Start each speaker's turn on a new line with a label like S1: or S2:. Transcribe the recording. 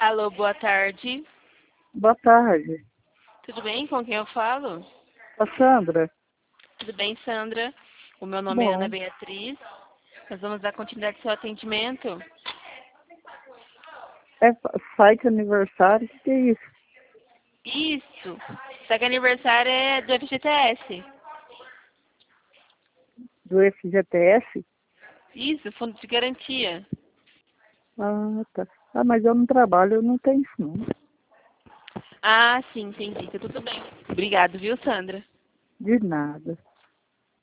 S1: Alô, boa tarde.
S2: Boa tarde.
S1: Tudo bem? Com quem eu falo?
S2: A Sandra?
S1: Tudo bem, Sandra? O meu nome é Ana
S2: Bom,
S1: Beatriz. Nós vamos dar continuidade ao seu atendimento.
S2: é site aniversário? O que é isso?
S1: Isso. Só que aniversário é do FGTS.
S2: Do FGTS?
S1: Isso, Fundo de Garantia.
S2: Ah, tá. Ah, mas eu não trabalho, eu não tenho isso não.
S1: Ah, sim, entendi. Tá tudo bem. Obrigado, viu, Sandra?
S2: De nada.